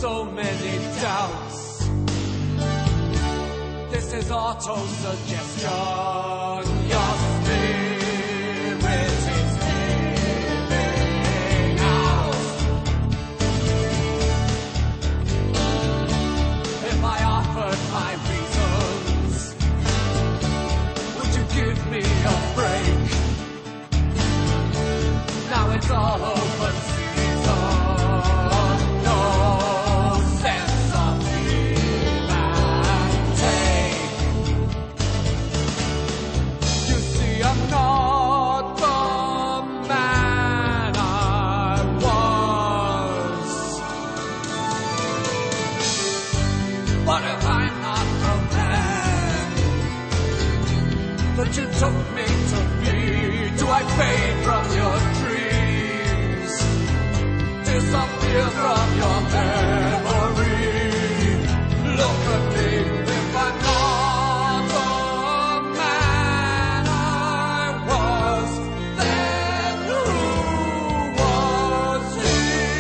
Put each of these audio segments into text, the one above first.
so many doubts. This is auto-suggestion. Your spirit is giving out. If I offered my reasons, would you give me a break? Now it's all open season. No sense of give and take. You see, I'm not the man I was. What if I'm not the man that you took me to be? Do I fade from your dreams, disappear from your memory? Look at me, if I'm not the man I was, then who was he?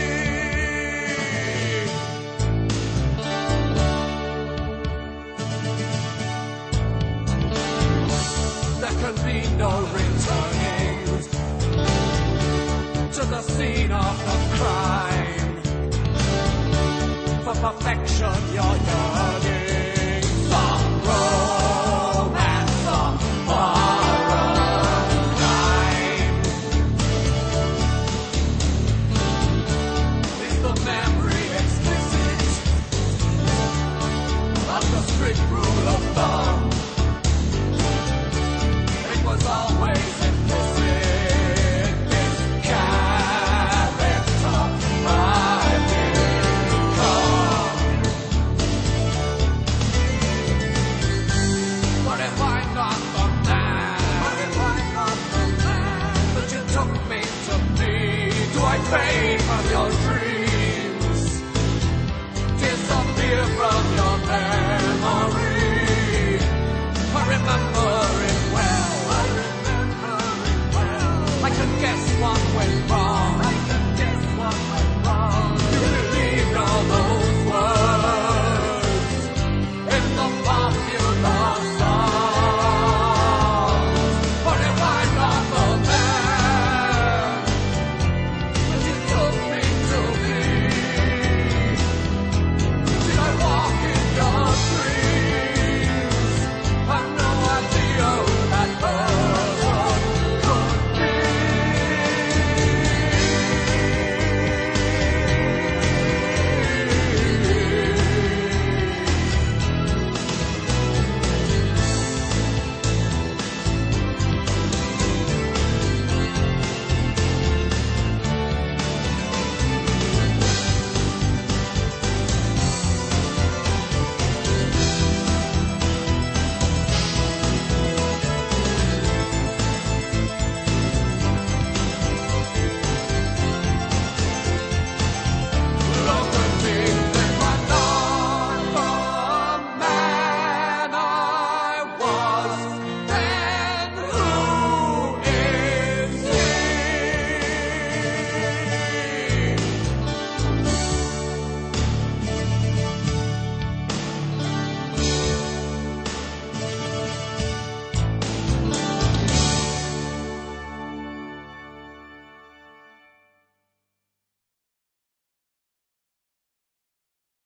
There can be no returning to the scene of the crime. For perfection, you're young.